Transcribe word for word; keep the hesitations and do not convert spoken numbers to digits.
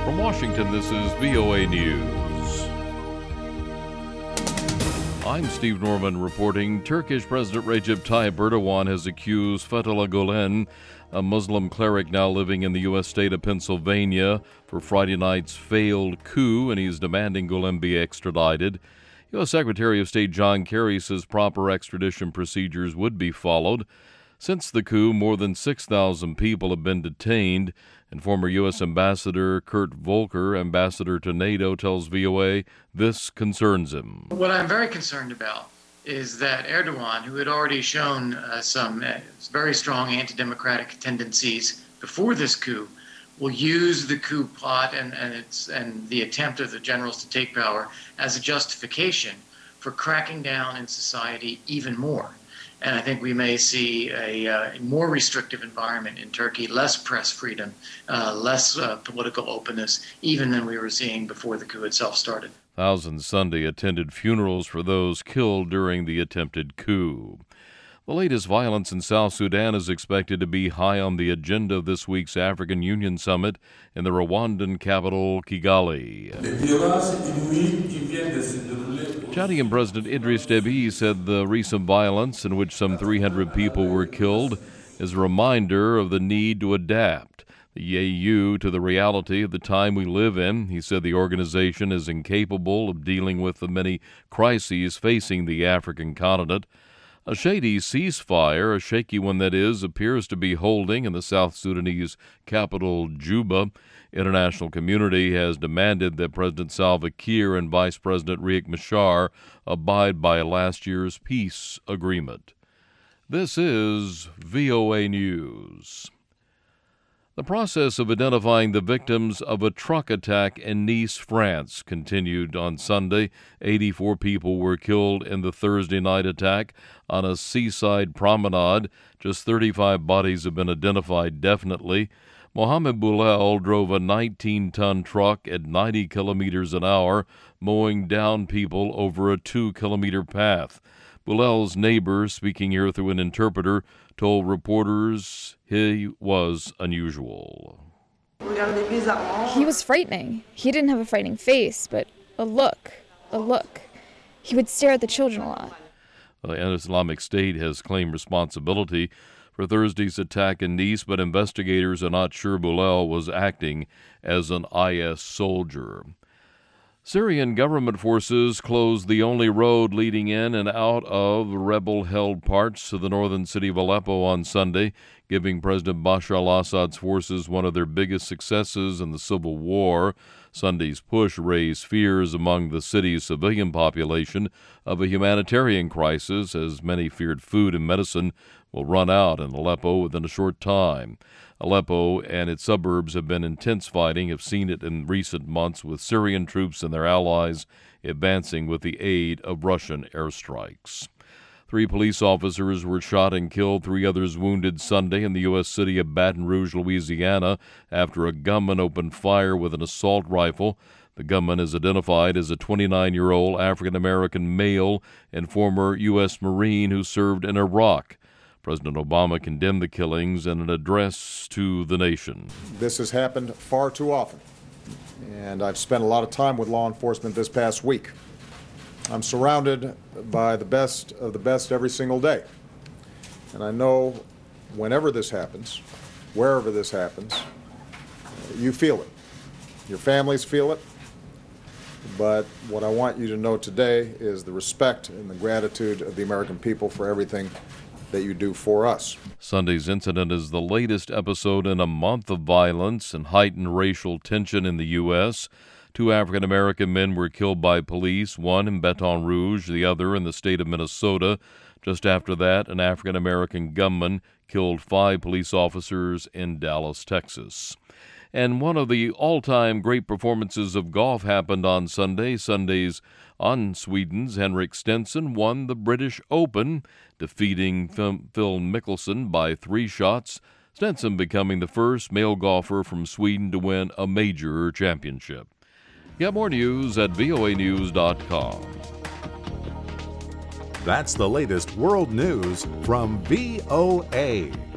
From Washington, this is V O A News. I'm Steve Norman reporting. Turkish President Recep Tayyip Erdogan has accused Fethullah Gulen, a Muslim cleric now living in the U S state of Pennsylvania, for Friday night's failed coup, and he's demanding Gulen be extradited. U S Secretary of State John Kerry says proper extradition procedures would be followed. Since the coup, more than six thousand people have been detained, and former U S Ambassador Kurt Volker, ambassador to NATO, tells V O A this concerns him. What I'm very concerned about is that Erdogan, who had already shown uh, some uh, very strong anti-democratic tendencies before this coup, will use the coup plot and, and, it's, and the attempt of the generals to take power as a justification for cracking down in society even more. And I think we may see a, uh, a more restrictive environment in Turkey, less press freedom, uh, less uh, political openness, even than we were seeing before the coup itself started. Thousands Sunday attended funerals for those killed during the attempted coup. The latest violence in South Sudan is expected to be high on the agenda of this week's African Union Summit in the Rwandan capital, Kigali. Chadian President Idriss Deby said the recent violence, in which some three hundred people were killed, is a reminder of the need to adapt the A U to the reality of the time we live in. He said the organization is incapable of dealing with the many crises facing the African continent. A shady ceasefire, a shaky one that is, appears to be holding in the South Sudanese capital, Juba. International community has demanded that President Salva Kiir and Vice President Riek Machar abide by last year's peace agreement. This is V O A News. The process of identifying the victims of a truck attack in Nice, France, continued on Sunday. eighty-four people were killed in the Thursday night attack on a seaside promenade. Just thirty-five bodies have been identified definitely. Mohamed Boulel drove a nineteen-ton truck at ninety kilometers an hour, mowing down people over a two-kilometer path. Boulel's neighbor, speaking here through an interpreter, told reporters he was unusual. He was frightening. He didn't have a frightening face, but a look, a look. He would stare at the children a lot. The Islamic State has claimed responsibility for Thursday's attack in Nice, but investigators are not sure Boulel was acting as an I S soldier. Syrian government forces closed the only road leading in and out of rebel-held parts of the northern city of Aleppo on Sunday, giving President Bashar al-Assad's forces one of their biggest successes in the civil war. Sunday's push raised fears among the city's civilian population of a humanitarian crisis, as many feared food and medicine will run out in Aleppo within a short time. Aleppo and its suburbs have been intense fighting, have seen it in recent months, with Syrian troops and their allies advancing with the aid of Russian airstrikes. Three police officers were shot and killed, three others wounded Sunday in the U S city of Baton Rouge, Louisiana, after a gunman opened fire with an assault rifle. The gunman is identified as a twenty-nine-year-old African-American male and former U S Marine who served in Iraq. President Obama condemned the killings in an address to the nation. This has happened far too often, and I've spent a lot of time with law enforcement this past week. I'm surrounded by the best of the best every single day, and I know whenever this happens, wherever this happens, you feel it. Your families feel it. But what I want you to know today is the respect and the gratitude of the American people for everything that you do for us. Sunday's incident is the latest episode in a month of violence and heightened racial tension in the U S Two African-American men were killed by police, one in Baton Rouge, the other in the state of Minnesota. Just after that, an African-American gunman killed five police officers in Dallas, Texas. And one of the all-time great performances of golf happened on Sunday. Sunday's on Sweden's Henrik Stenson won the British Open, defeating Phil Mickelson by three shots, Stenson becoming the first male golfer from Sweden to win a major championship. Get more news at V O A news dot com. That's the latest world news from V O A.